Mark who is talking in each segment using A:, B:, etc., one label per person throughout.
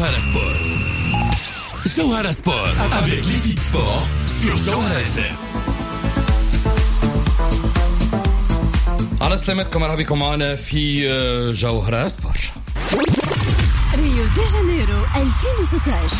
A: Jawhara Sport. Jawhara Sport avec l'équipe sport sur Jawhara FM. على سلامتكم، مرحبا بكم معنا في جوهرة سبور.
B: ريو دي جانيرو 2016.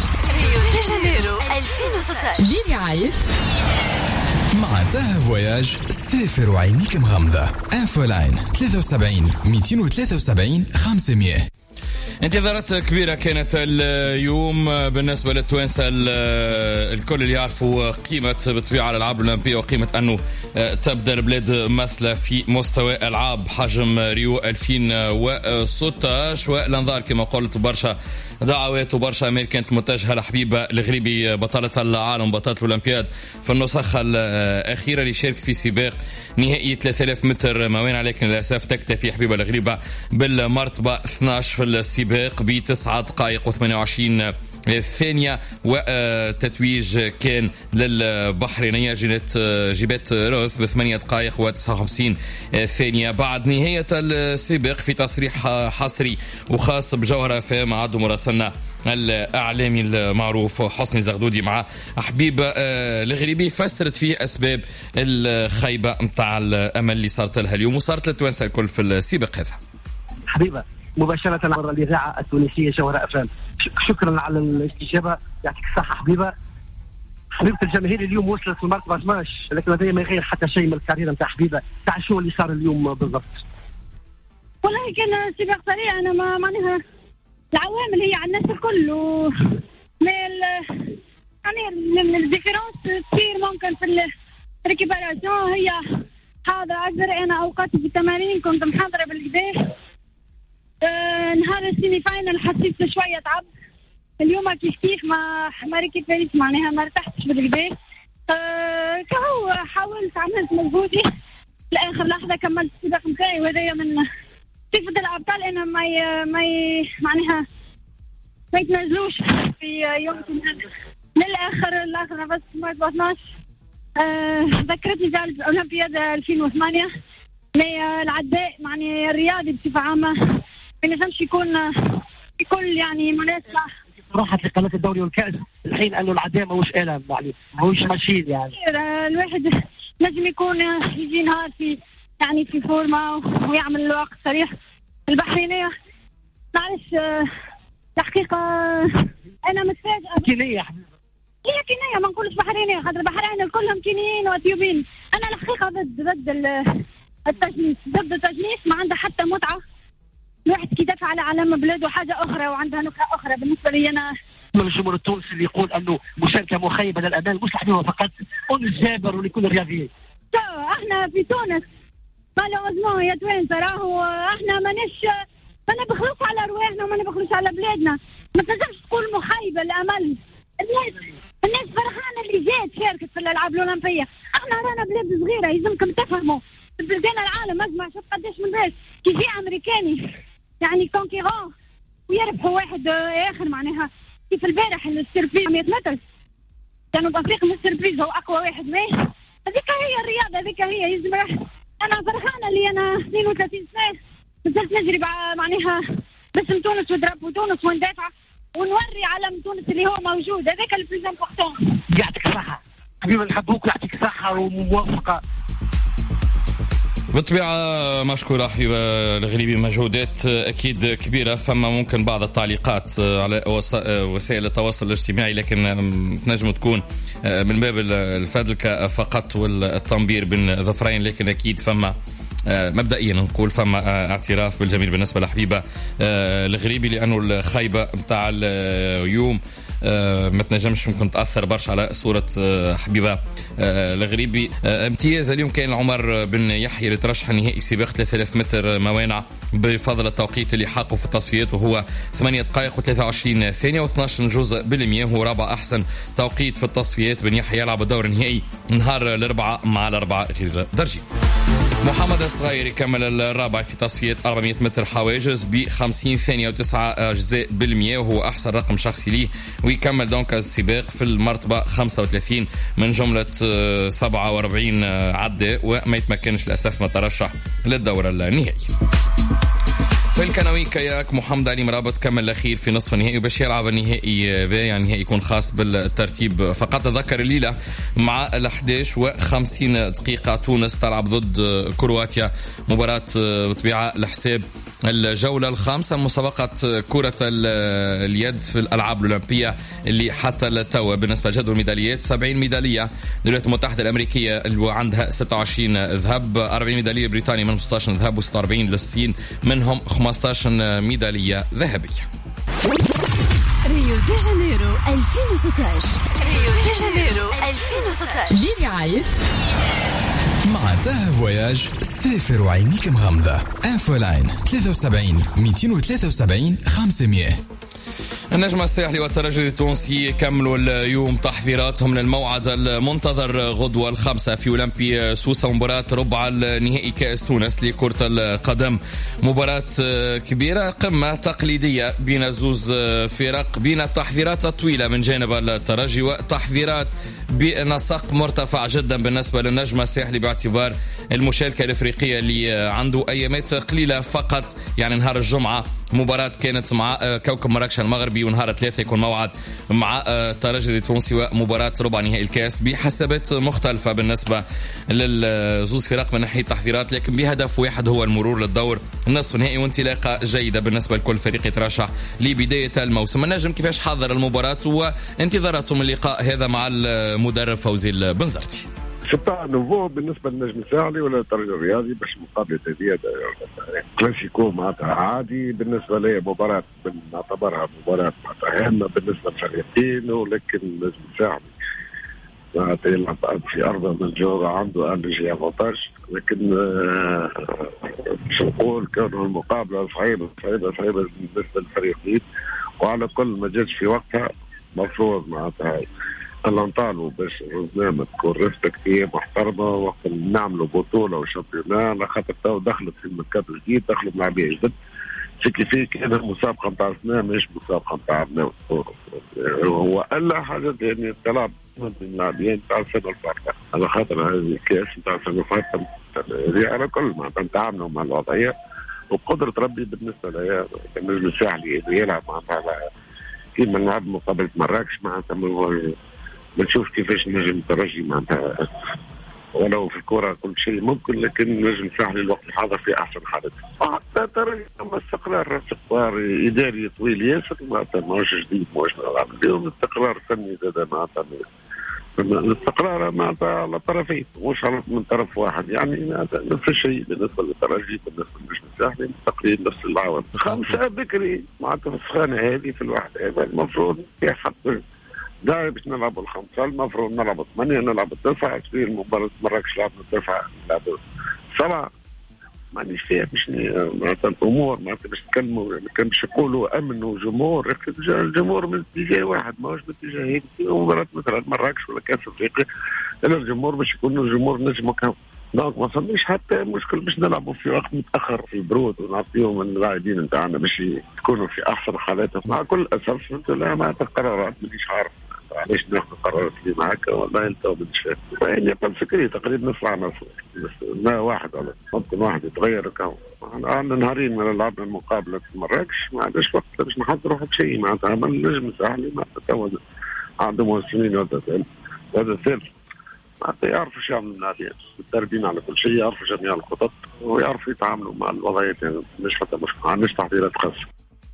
B: برعاية
A: مع تاه فواياج سافر وعينيك مغمضة. انفولاين 73 273 500. انتظارات كبيرة كانت اليوم بالنسبة للتوانسة الكل اللي يعرفوا قيمة بطبيعة الألعاب الأولمبية وقيمة أنه تبدأ البلاد مثل في مستوى ألعاب حجم ريو 2016. والأنظار كما قلت برشا دعوات وبرشا أمال كانت متجهة لحبيبة الغريبي بطلة العالم بطلة الأولمبياد في النسخة الأخيرة اللي شاركت في سباق نهائي 3000 متر موانع، لكن للأسف تكتفي حبيبة الغريبة بالمرتبة 12 في السباق ب9 دقائق و28 ثانية. وتتويج كان للبحرينية جيبت روث ب8 دقائق و59 ثانية. بعد نهاية السباق في تصريح حصري وخاص بجوهرة فام عدو مراسلنا الإعلامي المعروف حسني زغدودي مع حبيبة الغريبي فسرت فيه أسباب الخيبة متاع الأمل اللي صارت لها اليوم وصارت للتوانسة الكل في السباق هذا.
C: حبيبة مباشرة عبر الإذاعة التونسية جوهرة أفلام، شكرا على الاستجابة، يعطيك الصحة حبيبة الجماهير. اليوم وصلت في المرتبة 12، لكن هذا ما يغير حتى شيء من الكاريرة نتاع حبيبة تاع شو اللي صار اليوم بالضبط.
D: والله كان سباق سريع، أنا ما معناها العوامل هي على الناس الكل يعني الديفيرونس تصير ممكن في الريكيباراسيون هي هذا أقدر. أنا أوقاتي في التمارين كنت محاضرة بالكدا، نهار السيمي فاينل حسيت شوية تعب. اليوم كيف ما ركبتش معناها ما ارتحتش بالكدا، كهو حاولت عملت مجهودي لآخر لحظة، كملت السباق متاعي. وهذا من صفة الأبطال أنا معناها ما يتنازلوش في يوم للآخر نفس مرتبة 12. ذكرتني في الأولمبياد 2008 العداء معني الرياضي بصفة عامة ما ينجمش يكون يعني مناسبة.
C: راحت لقناة الدوري والكأس الحين أنه العداء ماهوش آلة ماهوش ماشين يعني.
D: الواحد لازم يكون يجي نهار في يعني في فورمة ويعمل الوقت صريح. البحرينية معلش تحقيقة أنا متفاجئة.
C: كينية
D: هي كينية ما نقولش بحرينية، خاطر البحرين كلهم كينيين وأثيوبيين. أنا الحقيقة ضد التجنيس، ما عنده حتى متعة. الواحد كي يدافع على علم بلاده حاجة أخرى وعندها نكهة أخرى. بالنسبة لي أنا
C: من الجمهور التونسي اللي يقول أنه مشاركة مخيبة للأمال مش لحبيبة فقط، أنس جابر ولكل الرياضيين.
D: احنا في تونس مالوزمون يا توانسة راهو احنا ما نبخلوش على رواحنا وما نبخلوش على بلادنا. ما تنجمش تقول مخيبة للأمل. الناس فرحانة اللي جات شاركت في الألعاب الأولمبية. احنا رانا بلاد صغيرة يلزمكم تفهموا في بلدان العالم اجمع شوف قداش من ناس كي جي امريكاني يعني كونكيرون ويربحوا واحد اخر معناها كيف البارح السيرفيز 100 متر كانوا بافريقيا السيرفيز هو اقوى واحد هذيك هي الرياضة، هذيك هي يلزم. انا فرحانة اللي انا 32 سنة نزلت نجري معناها باسم تونس وضرب تونس وندافع ونوري علم تونس اللي هو موجود. هذاك البلوز امبورطون.
C: يعطيك الصحة حبيبي، نحبوك، يعطيك الصحة وموفقة.
A: بالطبيعة مشكورة حبيبة الغريبي، مجهودات أكيد كبيرة. فما ممكن بعض التعليقات على وسائل التواصل الاجتماعي، لكن تنجم تكون من باب الفدلكة فقط والتنبير بين ظفرين، لكن أكيد فما مبدئيا نقول فما اعتراف بالجميل بالنسبة لحبيبة الغريبي، لأنه الخيبة متاع اليوم ما تنجمش ممكن تأثر برشا على صورة حبيبة الغريبي. امتياز اليوم كان عمر بن يحيى اللي ترشح نهائي سباق 3000 متر موانع بفضل التوقيت اللي حقه في التصفيات، وهو 8 دقائق و23 ثانية و12 جزء بالمية. هو رابع أحسن توقيت في التصفيات. بن يحيى يلعب الدور النهائي نهار الأربعاء مع الأربعة غير درجي. محمد الصغير يكمل الرابع في تصفية 400 متر حواجز ب 50 ثانية و9 أجزاء بالمية، وهو أحسن رقم شخصي ليه، ويكمل دونك السباق في المرتبة 35 من جملة 47 عداء، وما يتمكنش للأسف من الترشح للدورة النهائية. في الكنوي كياك محمد علي مرابط كمل الأخير في نصف النهائي باش يلعب النهائي ب يعني نهائي يكون خاص بالترتيب فقط. تذكر الليلة مع 11:50 دقيقة تونس تلعب ضد كرواتيا مباراة بطبيعة لحساب الجولة الخامسة مسابقة كرة اليد في الألعاب الأولمبية اللي حتى التو بالنسبة لجدول الميداليات 70 ميدالية للولايات المتحدة الأمريكية اللي عندها 26 ذهب، 40 ميدالية بريطانيا منهم 16 ذهب و46 للصين منهم 15 ميدالية ذهبية.
B: ريو دي جانيرو 2016 ريو دي جانيرو 2016 برعاية
E: مع تاه فواياج سافر وعينيك مغمضة. انفولاين 73 273 500.
A: النجم الساحلي والترجي التونسي يكملوا اليوم تحضيراتهم للموعد المنتظر غدوة 5 في أولمبي سوسة مباراة ربع النهائي كأس تونس لكرة القدم. مباراة كبيرة قمة تقليدية بين زوز فرق بين التحضيرات الطويلة من جانب الترجي وتحضيرات بنسق مرتفع جدا بالنسبة للنجم الساحلي باعتبار المشاركة الإفريقية اللي عنده أيامات قليلة فقط. يعني نهار الجمعة مباراة كانت مع كوكب مراكش المغربي ونهار 3 يكون موعد مع الترجي التونسي ومباراة ربع نهائي الكاس بحسابات مختلفة بالنسبة للزوز فرق من ناحية تحضيرات لكن بهدف واحد هو المرور للدور النصف النهائي وانطلاقة جيدة بالنسبة لكل فريق يترشح لبداية الموسم. النجم كيفاش حضر المباراة وانتظاراتهم اللقاء هذا مع المدرب فوزي البنزرتي؟
F: سبا نوفو بالنسبه للنجم الساحلي ولا الترجي الرياضي باش مقابله هذه كلاسيكو معناتها عادي بالنسبه لي مباراه نعتبرها مباراه معناتها هامه بالنسبه للفريقين ولكن النجم الساحلي معناتها يلعب في ارضه من جوه عنده انرجي افونتاج لكن باش نقول كانوا المقابله صعيبه بالنسبه للفريقين وعلى كل ما جاتش في وقتها مفروض معناتها الله نطالبوا باش البرنامج تكون ريسبكتيه محترمه وقت نعملوا بطوله وشامبيونات على خاطر تو دخلت في الميركاتو الجديد دخلوا ملاعبيه جدد في كان المسابقه نتاع السنه مش مسابقه نتاع هو الا حاجه يعني طلب من اللاعبين نتاع السنه الفارطه على خاطر هذه الكاس نتاع السنه الفارطه على كل ما نتعاملوا مع الوضعيه وبقدره ربي بالنسبه لها النجم الساحلي يلعب معناتها كيما نلعب مقابله مراكش معناتها بنشوف كيفاش نجم الترجي معناتها ولو في الكرة كل شيء ممكن لكن نجم الساحلي الوقت الحاضر في أحسن حالته. حتى الترجي استقرار إداري طويل ياسر معناتها ماهوش جديد ماهوش نلعب اليوم استقرار فني زاد معناتها الاستقرار معناتها على طرفين مش من طرف واحد يعني نفس الشيء بالنسبة للترجي بالنسبة للنجم الساحلي تقريبا نفس العوض. 5 بكري معناتها في السخانة هذه في الواحد هذا المفروض يحط داعي باش نلعبوا الخمسة المفروض نلعبوا 8 نلعبوا 9 في المباراة مراكش لعبنا 9 نلعبوا 7 مانيش فيها باش معناتها الأمور معناتها باش نتكلموا كان باش يقولوا أمن وجمهور الجمهور من اتجاه واحد ماهوش من اتجاهين في مباراة مثلا مراكش ولا كأس أفريقيا إلا الجمهور باش يكونوا الجمهور نجموا كم دونك ما صارش حتى مشكل باش نلعبوا في وقت متأخر في البرود ونعطيهم اللاعبين نتاعنا باش يكونوا في أحسن حالاتهم مع كل أسف لا معناتها قرارات مانيش عارف علاش ناخذ قرارات اللي معك والله انت مش فاهم يعني يقل فكري تقريبا نص ما واحد ولا ممكن واحد يتغير كون عندنا نهارين من لعبنا المقابله في مراكش ما عندناش وقت باش نحضروا حتى شيء معناتها ما النجم الساحلي معناتها تو عندهم سنين هذا ثالث معناتها يعرفوا شو يعملوا اللاعبين متدربين على كل شيء يعرفوا جميع الخطط ويعرفوا يتعاملوا مع الوضعيات يعني مش حتى مشكله ما عندناش تحضيرات خاصه.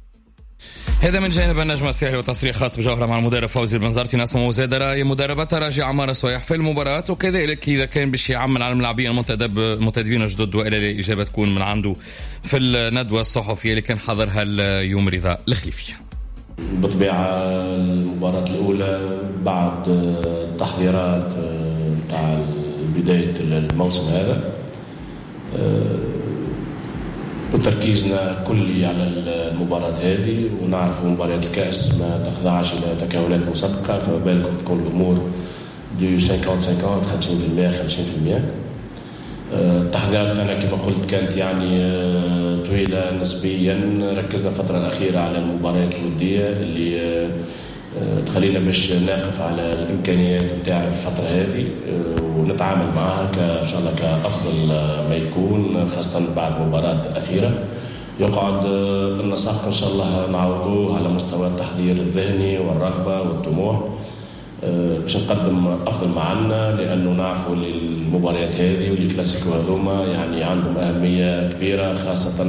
A: هذا من جانب النجم الساحلي وتصريح خاص بجوهرة مع المدرب فوزي البنزرتي. نسمع زاد رأي مدرب الترجي عمار الصويح في المباراة وكذلك إذا كان باش يعمل على الملاعبين المنتدبين الجدد وإلى الإجابة تكون من عنده في الندوة الصحفية اللي كان حضرها اليوم رضا الخليفي.
G: بالطبيعة المباراة الأولى بعد التحضيرات نتاع بداية الموسم هذا وتركيزنا كلي على المباراة هذه ونعرف مباريات الكأس ما تخضعش إلى تكهنات مسبقة فما بالكم تكون الأمور دو 50-50 50% التحضيرات أنا كما قلت كانت يعني طويلة نسبيا ركزنا الفترة الأخيرة على المباريات الودية اللي تخلينا باش نقف على الإمكانيات نتاعنا في الفترة هذه ونتعامل معها إن شاء الله كأفضل ما يكون خاصة بعد المباراة الأخيرة يقعد النسق إن شاء الله نعوضوه على مستوى التحضير الذهني والرغبة والطموح باش نقدم أفضل ما عنا، لأنه نعرفوا المباريات هذه والكلاسيكو هذوما يعني عندهم أهمية كبيرة خاصة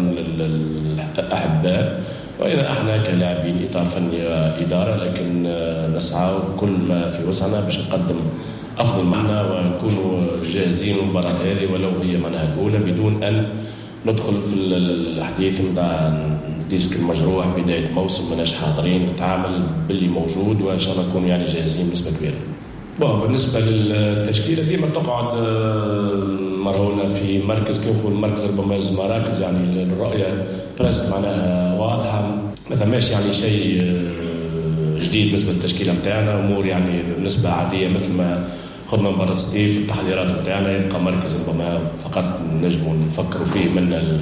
G: للأحباء، وإن احنا كلاعبين إطار فني وإدارة، لكن نسعى كل ما في وسعنا باش نقدم أفضل معنا ونكونوا جاهزين للمباراة هذه ولو هي معناها الأولى، بدون أن ندخل في الحديث نتاع ديسك المجروح بداية موسم مناش حاضرين، نتعامل باللي موجود وإن شاء الله نكون يعني جاهزين بنسبة كبيرة. بالنسبة للتشكيلة ديما تقعد مرهونة في مركز كيف نقول مركز ربما مراكز، يعني الرؤية برس معناها واضحة، ما ثماش يعني شيء جديد بالنسبة للتشكيلة متاعنا، أمور يعني بالنسبة عادية مثل ما خدنا مباراة ستيف في التحضيرات متاعنا، يبقى مركز ربما فقط نجموا نفكروا فيه من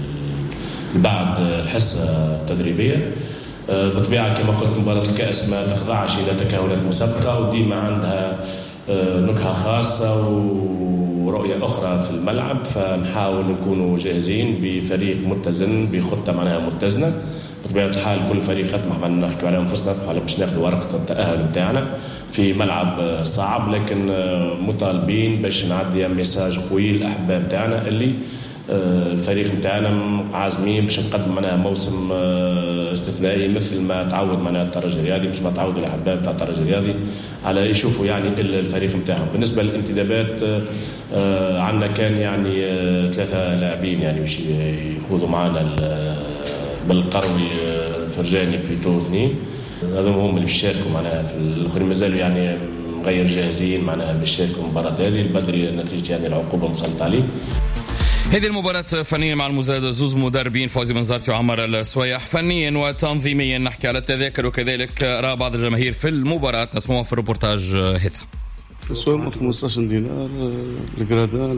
G: بعد الحصة التدريبية. بطبيعة كما قلت مباراة الكأس ما تخضعش إلى تكهنات مسبقة، وديما عندها نكهة خاصة ورؤية أخرى في الملعب، فنحاول نكونوا جاهزين بفريق متزن بخطة معناها متزنة. بطبيعة الحال كل فريق يطمح أن نحكي على أنفسنا باش ناخذ ورقة التأهل متاعنا في ملعب صعب، لكن مطالبين باش نعدي ميساج قوي للأحباب متاعنا اللي الفريق متاعنا عازمين باش نقدم معناها موسم استثنائي مثل ما تعود معناها الترجي الرياضي، مش ما تعود الاحباب تاع الترجي الرياضي على يشوفوا يعني الفريق متاعهم. بالنسبه للانتدابات عندنا كان يعني 3 لاعبين يعني باش يخوضوا معنا بالقروي فرجاني بيتو 2 هذول هم اللي بيشاركوا معناها في الاخرين مازالوا يعني غير جاهزين معناها بيشاركوا المباراه هذه. البدري نتيجه يعني العقوبه مسلط عليه.
A: هذه المباراة فنيا مع المزايدة زوز مدربين فوزي بنزرتي وعمر السويح، فنيا وتنظيميا نحكي على التذاكر وكذلك رأى بعض الجماهير في المباراة نسمعها في الروبورتاج هذا.
H: السويم 15 دينار، الجرادال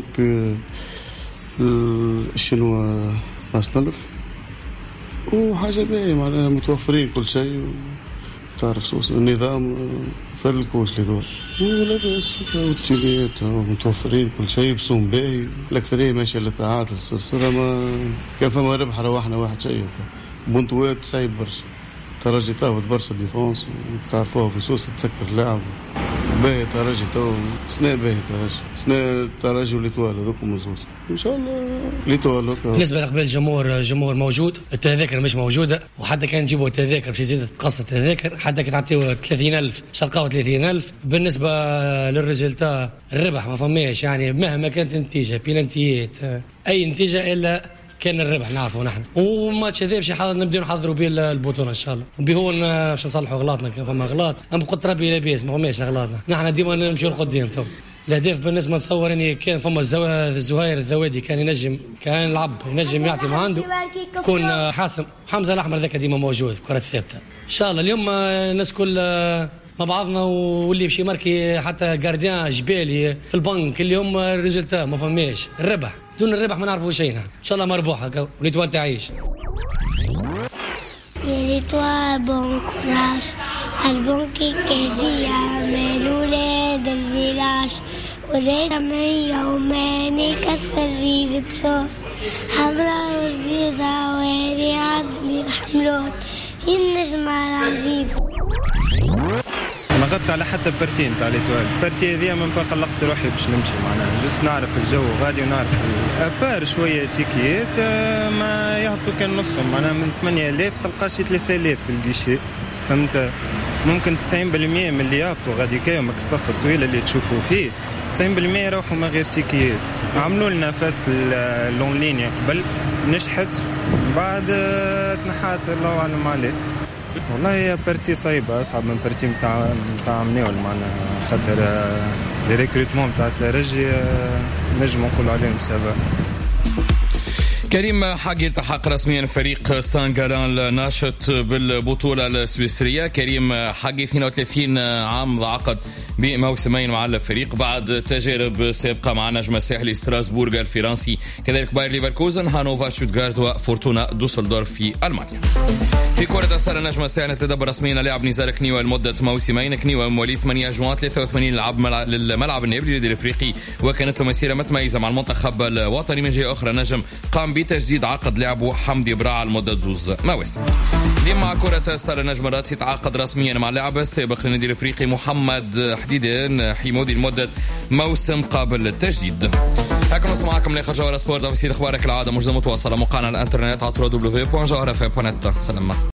H: الشنوا 12000 وحاجة باهية معناها متوفرين كل شيء، تعرف سوس النظام فرلكوش لدول ولا بس والتيليات متوفرين كل شيء بسوم باهي. الأكثرية ماشية للتعاطل السلسلة، ما كان فما ربح روحنا واحد شيء بنطوات صعيب برشا. ترجي تهبط برشا ديفونس تعرفوها في سوس تسكر لاعب باهي. ترجي تو سنة باهي سنة ترجي والإطوال هذوكم مزوز إن شاء الله الإطوال.
I: بالنسبة لقبل الجمهور موجود، التذاكر مش موجودة، وحتى كان نجيبوا التذاكر باش يزيد تقص التذاكر، حتى كان نعطيوه 30,000 شرقاوة 30,000. بالنسبة للريزلتا الربح ما فماش، يعني مهما كانت النتيجة بينالتيات أي نتيجة إلا كان الربح نعرفه نحن، وماتش هذا باش نبداو نحضروا به البطوله ان شاء الله، وبهون باش نصلحوا غلطنا كان فما غلط. انا قلت ربي لاباس ما فماش غلطنا، نحن ديما نمشيو لقدام. تو الاهداف بالنسبه نتصور اني كان فما الزهير الذوادي كان ينجم يعطي ما عنده، كون حاسم حمزه الاحمر ذاك ديما موجود كره ثابته. ان شاء الله اليوم الناس كل مع بعضنا، واللي بشي ماركي حتى جارديان جبالي في البنك اللي هم الريزلتا ما فماش الربح، دون الربح ما نعرفوا شيء. ان شاء الله مربوحه وليتوال تعيش.
J: ليتوال بونكوراج البنك كهدي يعمل ولاد الفلاش ولاد عمرية وماني كسر ريق بصوت حمراء والبيضة ويلي عدلي الحملات النجمة العزيز.
K: نغطي على حتى بارتين تاع ليتوال، بارتي هذيا من بقى قلقت روحي باش نمشي معناها جست نعرف الجو غادي ونعرف ابار شويه تيكيات ما يهبطوا كان نصهم معناها من 8000 تلقى شي 3000 في الجيشي، فهمت؟ ممكن 90% من اللي يهبطوا غادي كايوم الصف الطويل اللي تشوفوا فيه 90% يروحوا من غير تيكيات. عملوا لنا فاس اللون لينيا قبل نجحت، بعد تنحات الله اعلم عليه. والله هي بارتي صعيبة أصعب من بارتي متاع منيول معناها، خاطر الريكروتمون متاع الترجي نجم نقول عليهم سافا.
A: كريم حاجي التحق رسميا فريق سانغالان الناشط بالبطولة السويسرية. كريم حاجي 32 عام عقد بموسمين مع الفريق بعد تجارب سابقة مع نجم الساحلي ستراسبورغ الفرنسي، كذلك باير ليفركوزن، هانوفر شتوتغارت وفورتونا دوسلدورف في ألمانيا. في كرة السلة نجم الساحل تدبر رسميا لعب نزار كنيوة لمدة موسمين. كنيوة مواليد 8 جوان 83 لعب للملعب النابلي للإفريقي، وكانت له مسيرة متميزة مع المنتخب الوطني. من جهة أخرى نجم قام بتجديد عقد لعبه حمدي براعة لمدة 2 مواسم. مع كرة ستار النجم الرئيسي تعاقد رسميا مع اللاعب السابق للنادي الافريقي محمد حديدان حمودي لمدة موسم قابل للتجديد. هكذا نصل معكم لاخر جوهرة سبورت. وسيل اخبارك العادة موجودة متواصلة موقعنا على الانترنت على www.jawharfm.net. سلام.